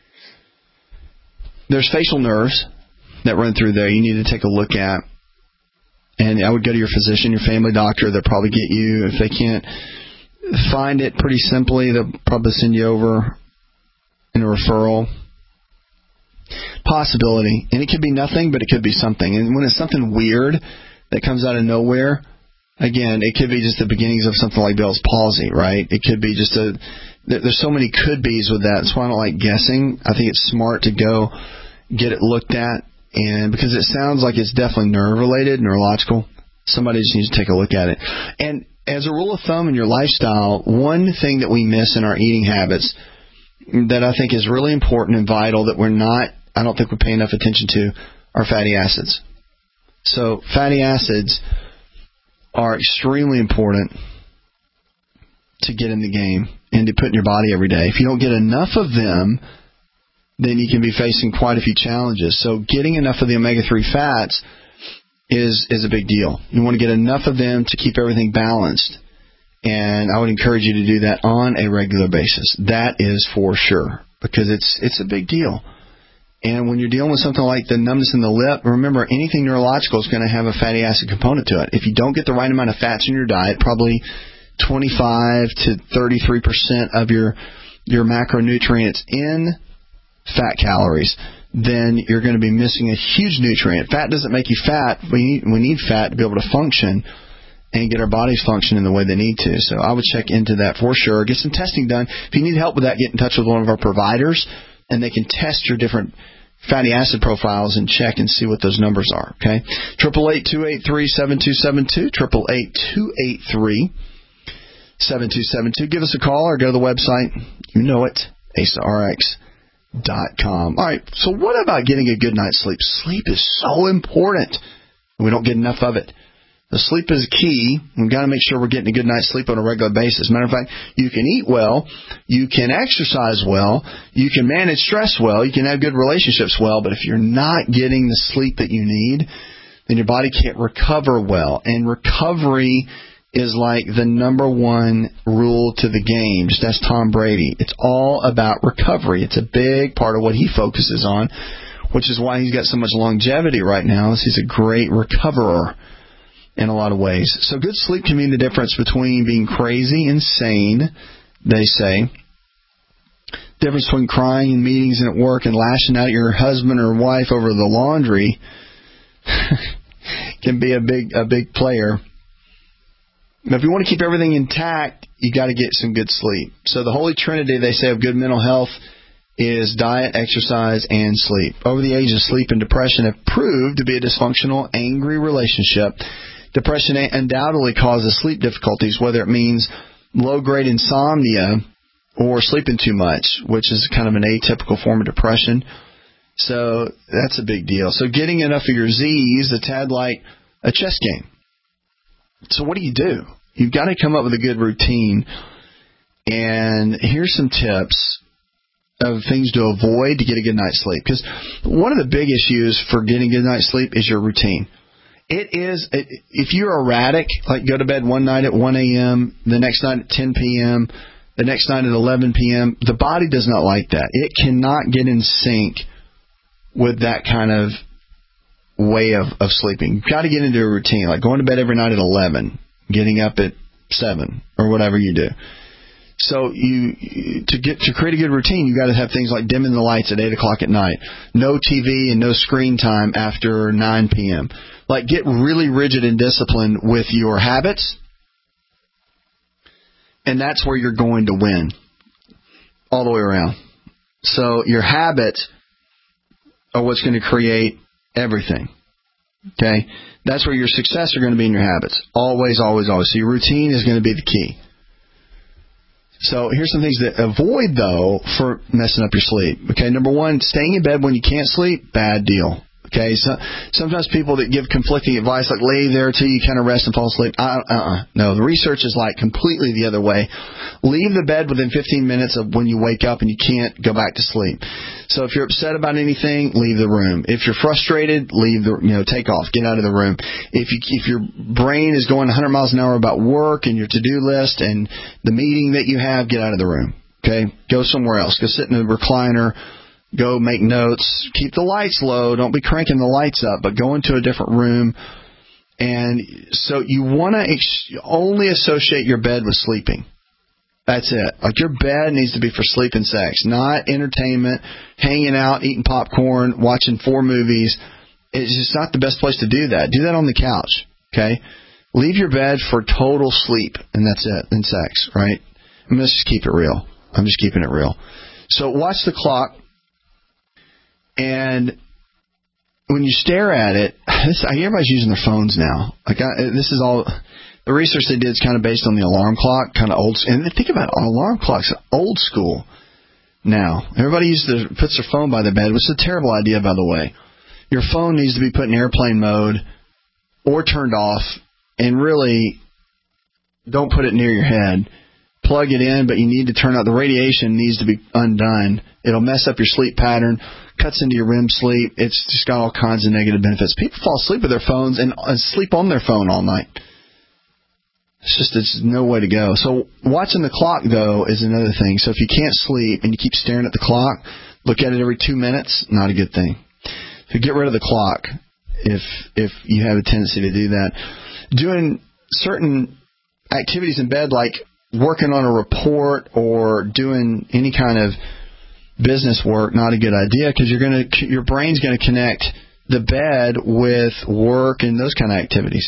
There's facial nerves that run through there. You need to take a look at, and I would go to your physician, your family doctor. They'll probably get you, if they can't find it pretty simply, they'll probably send you over in a referral. Possibility, and it could be nothing, but it could be something. And when it's something weird that comes out of nowhere, again, it could be just the beginnings of something like Bell's palsy, right? It could be just a, there's so many could-be's with that. That's why I don't like guessing. I think it's smart to go get it looked at, and because it sounds like it's definitely nerve-related, neurological, somebody just needs to take a look at it. And as a rule of thumb in your lifestyle, one thing that we miss in our eating habits that I think is really important and vital that we're not, I don't think we pay enough attention to, are fatty acids. So fatty acids are extremely important to get in the game and to put in your body every day. If you don't get enough of them, then you can be facing quite a few challenges. So getting enough of the omega three fats is is a big deal. You want to get enough of them to keep everything balanced. And I would encourage you to do that on a regular basis. That is for sure, because it's it's a big deal. And when you're dealing with something like the numbness in the lip, remember, anything neurological is going to have a fatty acid component to it. If you don't get the right amount of fats in your diet, probably twenty-five to thirty-three percent of your your macronutrients in fat calories, then you're going to be missing a huge nutrient. Fat doesn't make you fat. We need, we need fat to be able to function and get our bodies functioning the way they need to. So I would check into that for sure. Get some testing done. If you need help with that, get in touch with one of our providers, and they can test your different fatty acid profiles and check and see what those numbers are. Okay, eight eight eight, two eight three, seven two seven two, eight eight eight, two eight three, seven two seven two. Give us a call or go to the website. You know it, A S A R X dot com. All right, so what about getting a good night's sleep? Sleep is so important. We don't get enough of it. The sleep is key. We've got to make sure we're getting a good night's sleep on a regular basis. Matter of fact, you can eat well, you can exercise well, you can manage stress well, you can have good relationships well, but if you're not getting the sleep that you need, then your body can't recover well. And recovery is like the number one rule to the game. Just ask Tom Brady. It's all about recovery. It's a big part of what he focuses on, which is why he's got so much longevity right now. He's a great recoverer in a lot of ways. So good sleep can mean the difference between being crazy and sane, they say. Difference between crying in meetings and at work and lashing out at your husband or wife over the laundry can be a big a big player. Now, if you want to keep everything intact, you got to get some good sleep. So the Holy Trinity, they say, of good mental health is diet, exercise, and sleep. Over the age of sleep and depression have proved to be a dysfunctional, angry relationship. Depression undoubtedly causes sleep difficulties, whether it means low-grade insomnia or sleeping too much, which is kind of an atypical form of depression. So that's a big deal. So getting enough of your Z's, a tad like a chess game. So what do you do? You've got to come up with a good routine. And here's some tips of things to avoid to get a good night's sleep. Because one of the big issues for getting a good night's sleep is your routine. It is, if you're erratic, like go to bed one night at one a.m., the next night at ten p.m., the next night at eleven p.m., the body does not like that. It cannot get in sync with that kind of way of, of sleeping. You've got to get into a routine, like going to bed every night at eleven, getting up at seven, or whatever you do. So you to get to create a good routine, you got to have things like dimming the lights at eight o'clock at night, no T V and no screen time after nine p.m. Like, get really rigid and disciplined with your habits, and that's where you're going to win all the way around. So your habits are what's going to create everything. Okay? That's where your success are going to be in your habits. Always, always, always. So your routine is going to be the key. So here's some things that avoid, though, for messing up your sleep. Okay, number one, staying in bed when you can't sleep, bad deal. Okay, so sometimes people that give conflicting advice, like lay there till you kind of rest and fall asleep. Uh, uh-uh. No, the research is like completely the other way. Leave the bed within fifteen minutes of when you wake up and you can't go back to sleep. So if you're upset about anything, leave the room. If you're frustrated, leave the, you know, take off, get out of the room. If you, if your brain is going one hundred miles an hour about work and your to-do list and the meeting that you have, get out of the room. Okay, go somewhere else. Go sit in a recliner. Go make notes. Keep the lights low. Don't be cranking the lights up, but go into a different room. And so you want to ex- only associate your bed with sleeping. That's it. Like, your bed needs to be for sleep and sex, not entertainment, hanging out, eating popcorn, watching four movies. It's just not the best place to do that. Do that on the couch, okay? Leave your bed for total sleep, and that's it, and sex, right? I mean, let's just keep it real. I'm just keeping it real. So watch the clock. And when you stare at it, this, I hear everybody's using their phones now. Like, I, this is all the research they did is kind of based on the alarm clock, kind of old. And think about it, alarm clocks, old school. Now everybody uses their, puts their phone by their bed, which is a terrible idea, by the way. Your phone needs to be put in airplane mode or turned off, and really don't put it near your head. Plug it in, but you need to turn out the radiation needs to be undone. It'll mess up your sleep pattern. Cuts into your R E M sleep. It's just got all kinds of negative benefits. People fall asleep with their phones and, and sleep on their phone all night. It's just it's no way to go. So watching the clock, though, is another thing. So if you can't sleep and you keep staring at the clock, look at it every two minutes, not a good thing. So get rid of the clock if if you have a tendency to do that. Doing certain activities in bed, like working on a report or doing any kind of business work, not a good idea, because you're going to your brain's going to connect the bed with work and those kind of activities.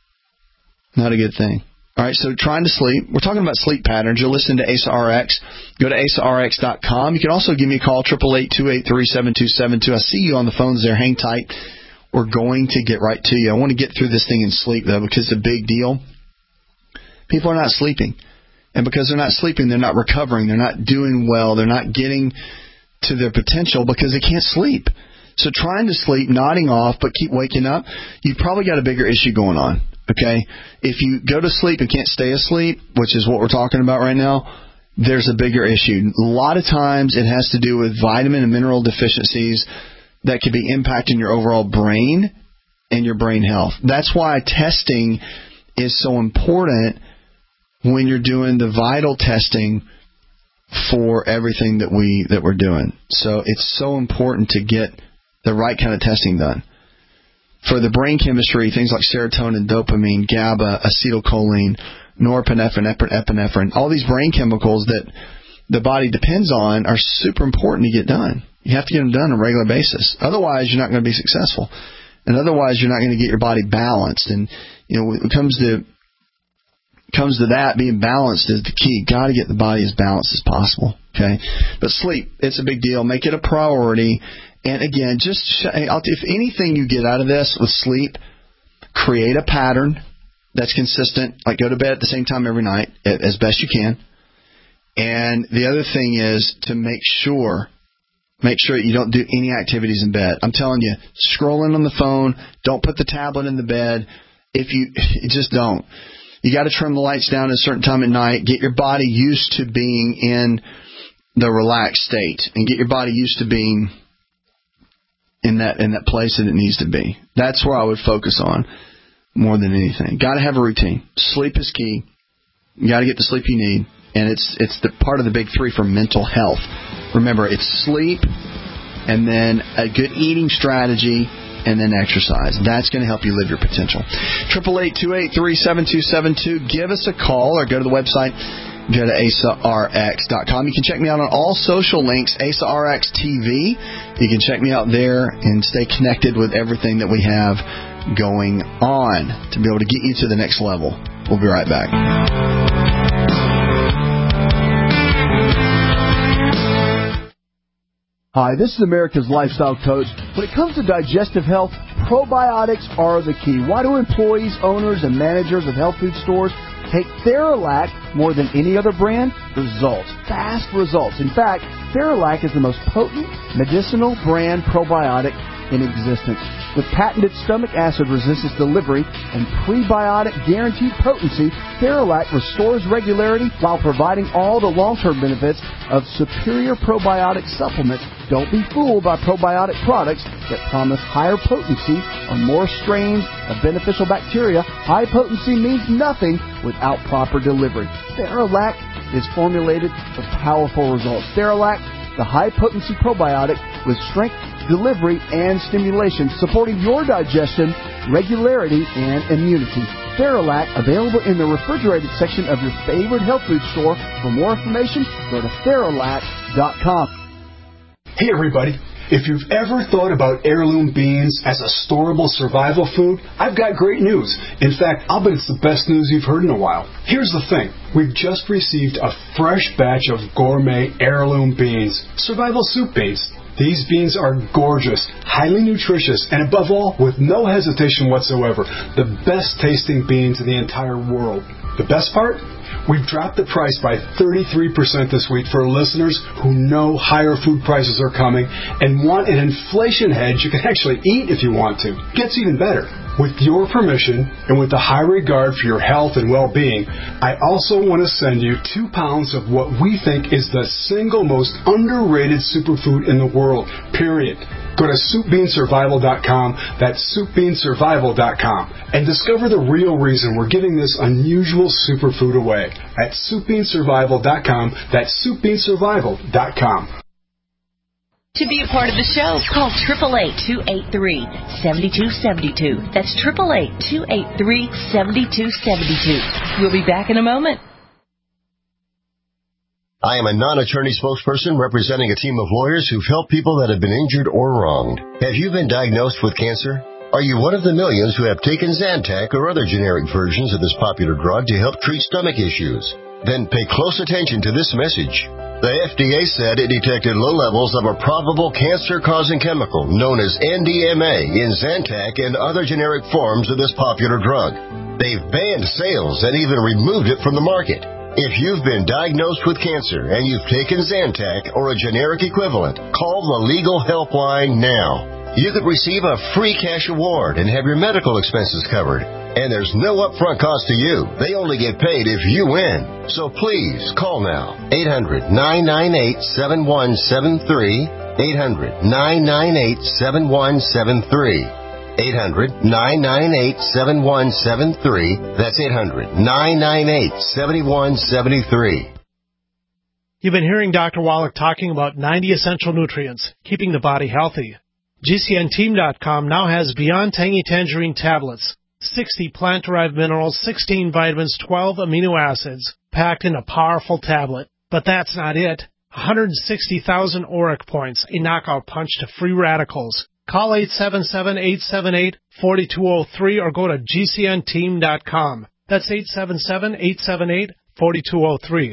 Not a good thing. All right, so trying to sleep. We're talking about sleep patterns. You're listening to A S A R X. Go to A S A R X dot com. You can also give me a call, eight eight eight, two eight three, seven two seven two. I see you on the phones there. Hang tight. We're going to get right to you. I want to get through this thing in sleep, though, because it's a big deal. People are not sleeping. And because they're not sleeping, they're not recovering. They're not doing well. They're not getting to their potential because they can't sleep. So trying to sleep, nodding off, but keep waking up, you've probably got a bigger issue going on. Okay? If you go to sleep and can't stay asleep, which is what we're talking about right now, there's a bigger issue. A lot of times it has to do with vitamin and mineral deficiencies that could be impacting your overall brain and your brain health. That's why testing is so important when you're doing the vital testing for everything that we that we're doing. So it's so important to get the right kind of testing done. For the brain chemistry, things like serotonin, dopamine, GABA, acetylcholine, norepinephrine, epinephrine, all these brain chemicals that the body depends on are super important to get done. You have to get them done on a regular basis. Otherwise, you're not going to be successful. And otherwise, you're not going to get your body balanced. And, you know, when it comes to comes to that, being balanced is the key. Got to get the body as balanced as possible. Okay, but sleep, it's a big deal. Make it a priority. And again, just if anything you get out of this with sleep, create a pattern that's consistent. Like go to bed at the same time every night as best you can. And the other thing is to make sure. Make sure you don't do any activities in bed. I'm telling you, scrolling on the phone, don't put the tablet in the bed. If you just don't. You got to trim the lights down at a certain time at night. Get your body used to being in the relaxed state, and get your body used to being in that in that place that it needs to be. That's where I would focus on more than anything. Got to have a routine. Sleep is key. You got to get the sleep you need, and it's it's the part of the big three for mental health. Remember, it's sleep, and then a good eating strategy, and then exercise. That's going to help you live your potential. eight eight eight, two eight three, seven two seven two. Give us a call or go to the website, go to asa r x dot com. You can check me out on all social links, Asa R X T V. You can check me out there and stay connected with everything that we have going on to be able to get you to the next level. We'll be right back. Hi, this is America's Lifestyle Coach. When it comes to digestive health, probiotics are the key. Why do employees, owners, and managers of health food stores take Theralac more than any other brand? Results. Fast results. In fact, Theralac is the most potent medicinal brand probiotic in existence. With patented stomach acid resistance delivery and prebiotic guaranteed potency, Theralac restores regularity while providing all the long-term benefits of superior probiotic supplements. Don't be fooled by probiotic products that promise higher potency or more strains of beneficial bacteria. High potency means nothing without proper delivery. Theralac is formulated for powerful results. Theralac, the high-potency probiotic with strength, delivery, and stimulation, supporting your digestion, regularity, and immunity. Theralac, available in the refrigerated section of your favorite health food store. For more information, go to Theralac dot com. Hey, everybody. If you've ever thought about heirloom beans as a storable survival food, I've got great news. In fact, I'll bet it's the best news you've heard in a while. Here's the thing. We've just received a fresh batch of gourmet heirloom beans, survival soup beans. These beans are gorgeous, highly nutritious, and above all, with no hesitation whatsoever, the best tasting beans in the entire world. The best part? We've dropped the price by thirty-three percent this week for listeners who know higher food prices are coming and want an inflation hedge you can actually eat if you want to. Gets even better. With your permission and with the high regard for your health and well-being, I also want to send you two pounds of what we think is the single most underrated superfood in the world, period. Go to soup bean survival dot com, that's soup bean survival dot com, and discover the real reason we're giving this unusual superfood away at soup bean survival dot com, that's soup bean survival dot com. To be a part of the show, call eight eight eight, two eight three, seven two seven two. That's eight eight eight, two eight three, seven two seven two. We'll be back in a moment. I am a non-attorney spokesperson representing a team of lawyers who've helped people that have been injured or wronged. Have you been diagnosed with cancer? Are you one of the millions who have taken Zantac or other generic versions of this popular drug to help treat stomach issues? Then pay close attention to this message. The F D A said it detected low levels of a probable cancer-causing chemical known as N D M A in Zantac and other generic forms of this popular drug. They've banned sales and even removed it from the market. If you've been diagnosed with cancer and you've taken Zantac or a generic equivalent, call the legal helpline now. You could receive a free cash award and have your medical expenses covered. And there's no upfront cost to you. They only get paid if you win. So please, call now. eight hundred, nine nine eight, seven one seven three. eight hundred, nine nine eight, seven one seven three. eight hundred, nine nine eight, seven one seven three. That's eight hundred, nine nine eight, seven one seven three. You've been hearing Doctor Wallach talking about ninety essential nutrients, keeping the body healthy. G C N team dot com now has Beyond Tangy Tangerine tablets, sixty plant-derived minerals, sixteen vitamins, twelve amino acids, packed in a powerful tablet. But that's not it. one hundred sixty thousand auric points, a knockout punch to free radicals. Call eight seven seven, eight seven eight, four two zero three or go to G C N team dot com. That's eight seven seven, eight seven eight, four two zero three.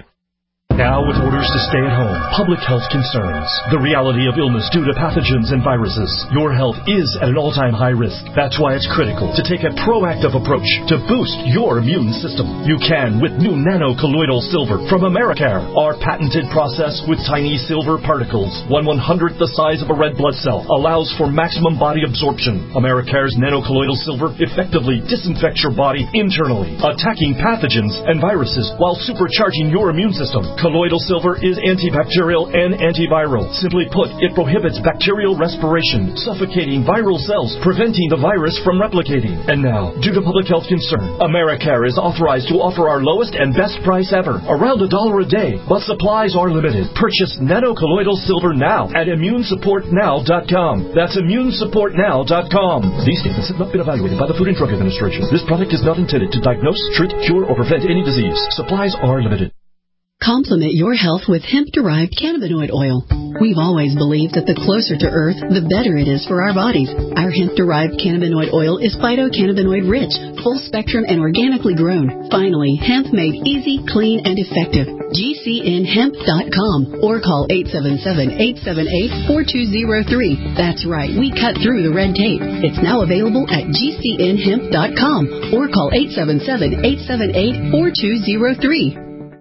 Now with orders to stay at home, public health concerns, the reality of illness due to pathogens and viruses, your health is at an all-time high risk. That's why it's critical to take a proactive approach to boost your immune system. You can with new nano-colloidal silver from Americare, our patented process with tiny silver particles, one one-hundredth the size of a red blood cell, allows for maximum body absorption. Americare's nano-colloidal silver effectively disinfects your body internally, attacking pathogens and viruses while supercharging your immune system. Colloidal silver is antibacterial and antiviral. Simply put, it prohibits bacterial respiration, suffocating viral cells, preventing the virus from replicating. And now, due to public health concern, Americare is authorized to offer our lowest and best price ever, around a dollar a day, but supplies are limited. Purchase nano-colloidal silver now at immune support now dot com. That's immune support now dot com. These statements have not been evaluated by the Food and Drug Administration. This product is not intended to diagnose, treat, cure, or prevent any disease. Supplies are limited. Complement your health with hemp-derived cannabinoid oil. We've always believed that the closer to Earth, the better it is for our bodies. Our hemp-derived cannabinoid oil is phytocannabinoid rich, full spectrum, and organically grown. Finally, hemp made easy, clean, and effective. G C N hemp dot com or call eight seven seven, eight seven eight, four two zero three. That's right, we cut through the red tape. It's now available at G C N hemp dot com or call eight seven seven, eight seven eight, four two zero three.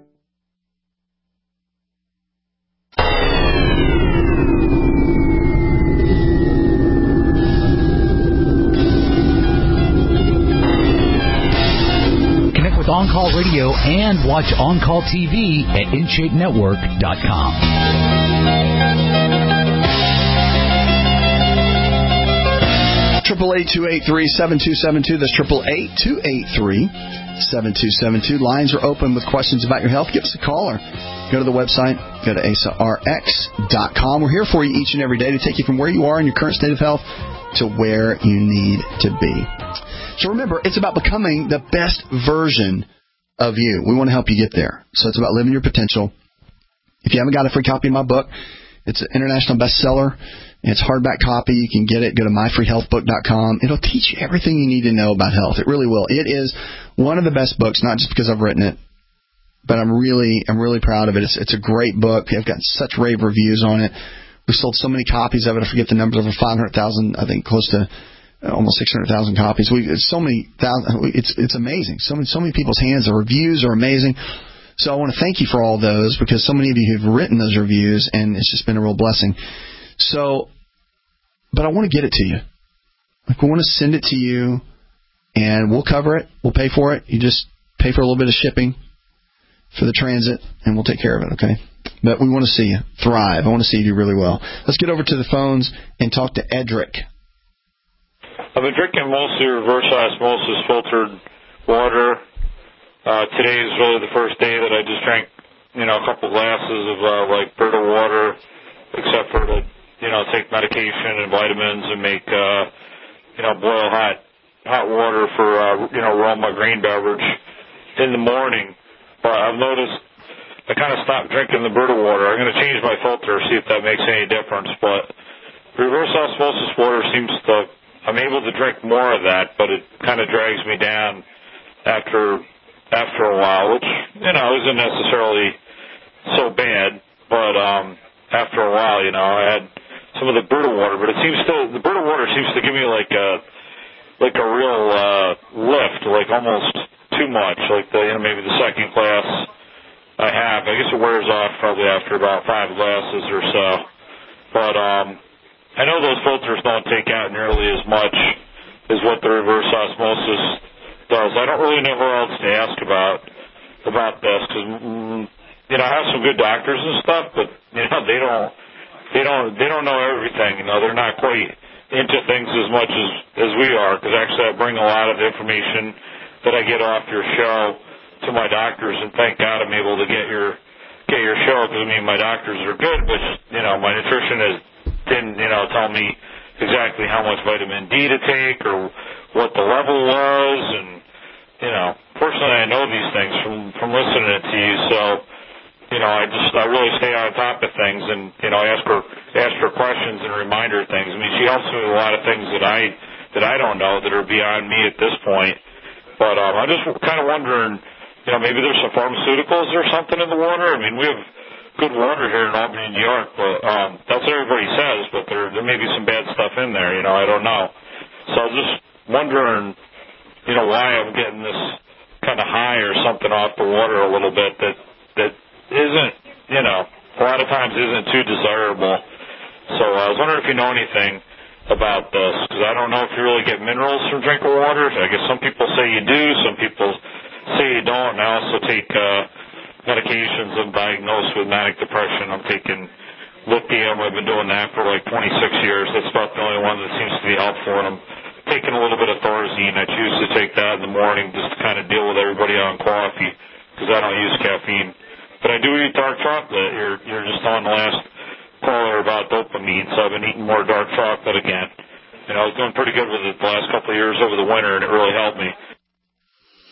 On Call Radio and watch On Call T V at in shape network dot com. Triple eight two eight three seven two seven two. That's triple eight two eight three seven two seven two. Lines are open with questions about your health. Give us a call or go to the website. Go to A S A R X dot com. We're here for you each and every day to take you from where you are in your current state of health to where you need to be. So remember, it's about becoming the best version of you. We want to help you get there. So it's about living your potential. If you haven't got a free copy of my book, it's an international bestseller. It's hardback copy. You can get it. Go to my free health book dot com. It'll teach you everything you need to know about health. It really will. It is one of the best books, not just because I've written it, but I'm really, I'm really proud of it. It's, it's a great book. I've got such rave reviews on it. We've sold so many copies of it. I forget the numbers, over five hundred thousand, I think close to almost six hundred thousand copies. We it's so many thousand. It's it's amazing. So many so many people's hands. The reviews are amazing. So I want to thank you for all those because so many of you have written those reviews, and it's just been a real blessing. So, but I want to get it to you. Like we want to send it to you, and we'll cover it. We'll pay for it. You just pay for a little bit of shipping for the transit, and we'll take care of it. Okay. But we want to see you thrive. I want to see you do really well. Let's get over to the phones and talk to Edric. I've been drinking mostly reverse osmosis filtered water. Uh, today is really the first day that I just drank, you know, a couple glasses of, uh, like, Brita water, except for to, you know, take medication and vitamins and make, uh, you know, boil hot, hot water for, uh, you know, roll my green beverage in the morning. But I've noticed I kind of stopped drinking the Brita water. I'm going to change my filter, see if that makes any difference. But reverse osmosis water seems to... I'm able to drink more of that, but it kind of drags me down after after a while, which, you know, isn't necessarily so bad. But um, after a while, you know, I had some of the Brita water, but it seems to the Brita water seems to give me like a like a real uh, lift, like almost too much, like the you know maybe the second glass I have. I guess it wears off probably after about five glasses or so, but um. I know those filters don't take out nearly as much as what the reverse osmosis does. I don't really know who else to ask about about this because mm, you know I have some good doctors and stuff, but you know they don't they don't they don't know everything. You know they're not quite into things as much as as we are. Because actually I bring a lot of information that I get off your show to my doctors, and thank God I'm able to get your get your show because I mean my doctors are good, but you know my nutrition is. Didn't, you know, tell me exactly how much vitamin D to take or what the level was. And, you know, fortunately I know these things from, from listening to you. So, you know, I just, I really stay on top of things and, you know, ask her, ask her questions and reminder things. I mean, she helps me with a lot of things that I, that I don't know that are beyond me at this point. But, um, I'm just kind of wondering, you know, maybe there's some pharmaceuticals or something in the water. I mean, we have good water here in Albany, New York, but um, that's what everybody says, but there there may be some bad stuff in there, you know, I don't know. So I was just wondering, you know, why I'm getting this kind of high or something off the water a little bit that, that isn't, you know, a lot of times isn't too desirable. So I was wondering if you know anything about this, because I don't know if you really get minerals from drinking water. I guess some people say you do, some people say you don't, and I also take... Uh, medications. I'm diagnosed with manic depression. I'm taking lithium. I've been doing that for like twenty-six years. That's about the only one that seems to be helpful. And I'm taking a little bit of Thorazine. I choose to take that in the morning just to kind of deal with everybody on coffee because I don't use caffeine. But I do eat dark chocolate. You're, you're just on the last caller about dopamine, so I've been eating more dark chocolate again. And I was doing pretty good with it the last couple of years over the winter, and it really helped me.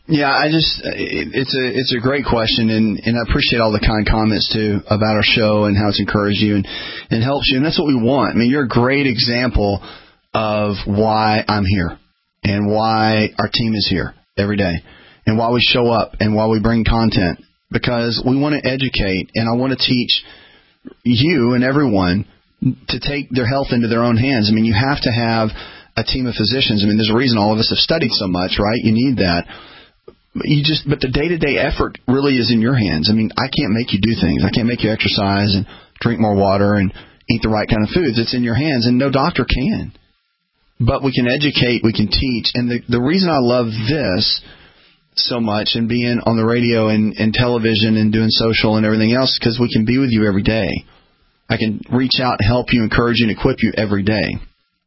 Yeah, I just it, it's a it's a great question, and, and I appreciate all the kind comments too about our show and how it's encouraged you and, and helps you, and that's what we want. I mean, you're a great example of why I'm here and why our team is here every day and why we show up and why we bring content, because we want to educate, and I want to teach you and everyone to take their health into their own hands. I mean, you have to have a team of physicians. I mean, there's a reason all of us have studied so much, right? You need that. You just, but the day-to-day effort really is in your hands. I mean, I can't make you do things. I can't make you exercise and drink more water and eat the right kind of foods. It's in your hands, and no doctor can. But we can educate, we can teach. And the, the reason I love this so much and being on the radio and, and television and doing social and everything else, because we can be with you every day. I can reach out, help you, encourage you, and equip you every day.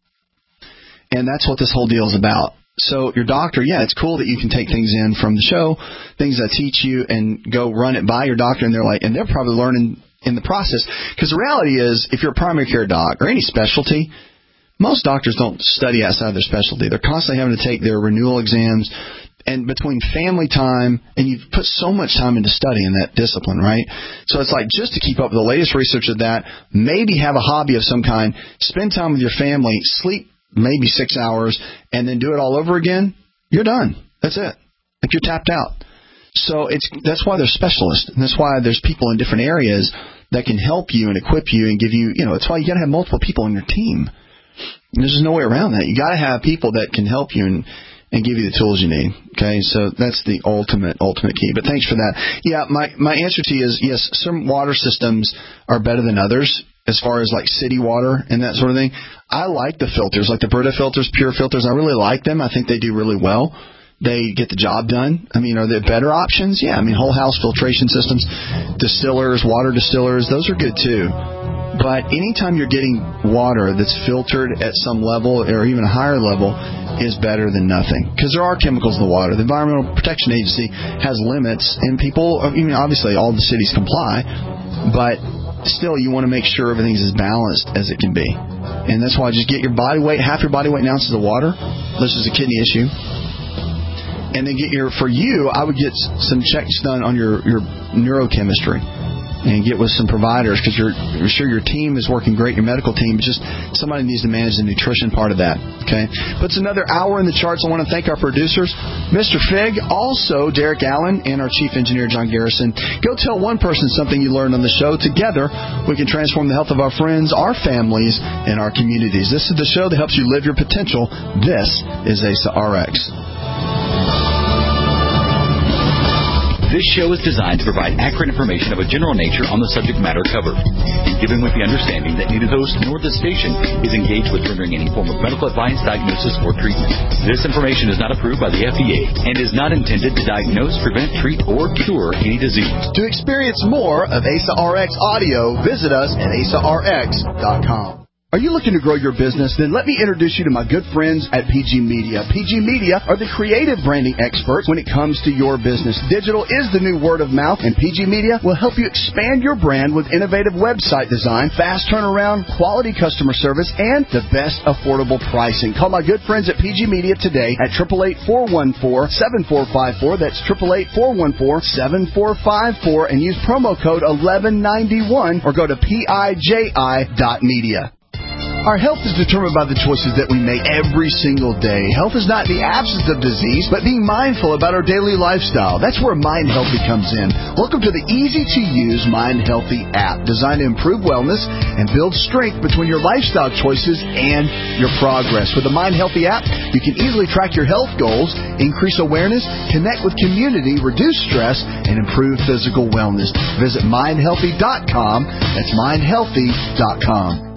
And that's what this whole deal is about. So your doctor, yeah, it's cool that you can take things in from the show, things I teach you, and go run it by your doctor, and they're like, and they're probably learning in the process. Because the reality is, if you're a primary care doc or any specialty, most doctors don't study outside of their specialty. They're constantly having to take their renewal exams, and between family time, and you've put so much time into studying that discipline, right? So it's like, just to keep up with the latest research of that, maybe have a hobby of some kind, spend time with your family, sleep maybe six hours, and then do it all over again, you're done. That's it. Like, you're tapped out. So it's that's why there's specialists, and that's why there's people in different areas that can help you and equip you and give you, you know, it's why you got to have multiple people on your team. And there's just no way around that. You got to have people that can help you and, and give you the tools you need. Okay, so that's the ultimate, ultimate key. But thanks for that. Yeah, my, my answer to you is, yes, some water systems are better than others as far as like city water and that sort of thing. I like the filters, like the Brita filters, Pure filters. I really like them. I think they do really well. They get the job done. I mean, are there better options? Yeah, I mean, whole house filtration systems, distillers, water distillers, those are good too. But anytime you're getting water that's filtered at some level or even a higher level is better than nothing. Because there are chemicals in the water. The Environmental Protection Agency has limits, and people, I mean, obviously all the cities comply, but still you want to make sure everything's as balanced as it can be. And that's why just get your body weight, half your body weight in ounces of water. This is a kidney issue. And then get your, for you, I would get some checks done on your, your neurochemistry. And get with some providers, because you're, you're sure your team is working great, your medical team, but just somebody needs to manage the nutrition part of that. Okay, but it's another hour in the charts. I want to thank our producers, Mister Fig, also Derek Allen, and our chief engineer, John Garrison. Go tell one person something you learned on the show. Together, we can transform the health of our friends, our families, and our communities. This is the show that helps you live your potential. This is A S A R X. This show is designed to provide accurate information of a general nature on the subject matter covered, given with the understanding that neither host nor the station is engaged with rendering any form of medical advice, diagnosis, or treatment. This information is not approved by the F D A and is not intended to diagnose, prevent, treat, or cure any disease. To experience more of A S A R X audio, visit us at A S A R X dot com. Are you looking to grow your business? Then let me introduce you to my good friends at P G Media. P G Media are the creative branding experts when it comes to your business. Digital is the new word of mouth, and P G Media will help you expand your brand with innovative website design, fast turnaround, quality customer service, and the best affordable pricing. Call my good friends at P G Media today at eight eight eight, four one four, seven four five four. That's eight eight eight, four one four, seven four five four, and use promo code eleven ninety-one or go to P I J I dot media. Our health is determined by the choices that we make every single day. Health is not the absence of disease, but being mindful about our daily lifestyle. That's where Mind Healthy comes in. Welcome to the easy-to-use Mind Healthy app, designed to improve wellness and build strength between your lifestyle choices and your progress. With the Mind Healthy app, you can easily track your health goals, increase awareness, connect with community, reduce stress, and improve physical wellness. Visit mind healthy dot com. That's mind healthy dot com.